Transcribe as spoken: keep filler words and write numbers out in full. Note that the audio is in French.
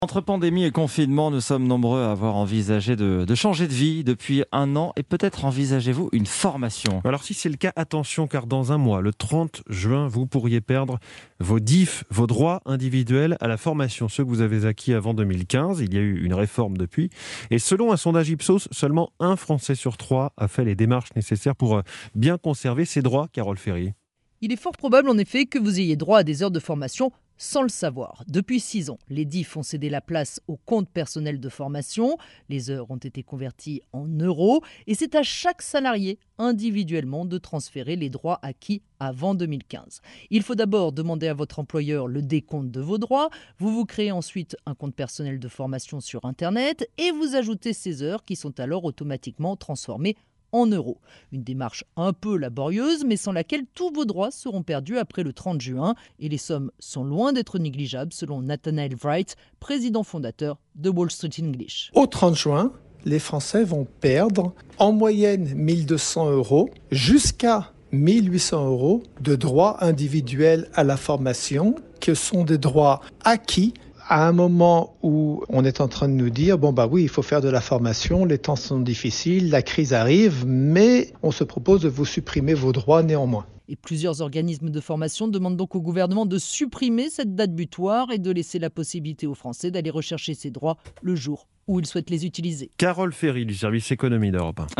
Entre pandémie et confinement, nous sommes nombreux à avoir envisagé de, de changer de vie depuis un an et peut-être envisagez-vous une formation. Alors si c'est le cas, attention, car dans un mois, le trente juin, vous pourriez perdre vos D I F, vos droits individuels à la formation, ceux que vous avez acquis avant deux mille quinze. Il y a eu une réforme depuis. Et selon un sondage Ipsos, seulement un Français sur trois a fait les démarches nécessaires pour bien conserver ses droits, Carole Ferry. Il est fort probable en effet que vous ayez droit à des heures de formation sans le savoir. Depuis six ans, les D I F ont cédé la place au compte personnel de formation. Les heures ont été converties en euros et c'est à chaque salarié individuellement de transférer les droits acquis avant deux mille quinze. Il faut d'abord demander à votre employeur le décompte de vos droits. Vous vous créez ensuite un compte personnel de formation sur Internet et vous ajoutez ces heures qui sont alors automatiquement transformées en euros. Une démarche un peu laborieuse, mais sans laquelle tous vos droits seront perdus après le trente juin. Et les sommes sont loin d'être négligeables, selon Nathanael Wright, président fondateur de Wall Street English. Au trente juin, les Français vont perdre en moyenne mille deux cents euros jusqu'à mille huit cents euros de droits individuels à la formation, qui sont des droits acquis à un moment où on est en train de nous dire, bon bah oui, il faut faire de la formation, les temps sont difficiles, la crise arrive, mais on se propose de vous supprimer vos droits néanmoins. Et plusieurs organismes de formation demandent donc au gouvernement de supprimer cette date butoir et de laisser la possibilité aux Français d'aller rechercher ces droits le jour où ils souhaitent les utiliser. Carole Ferry du service économie d'Europe un.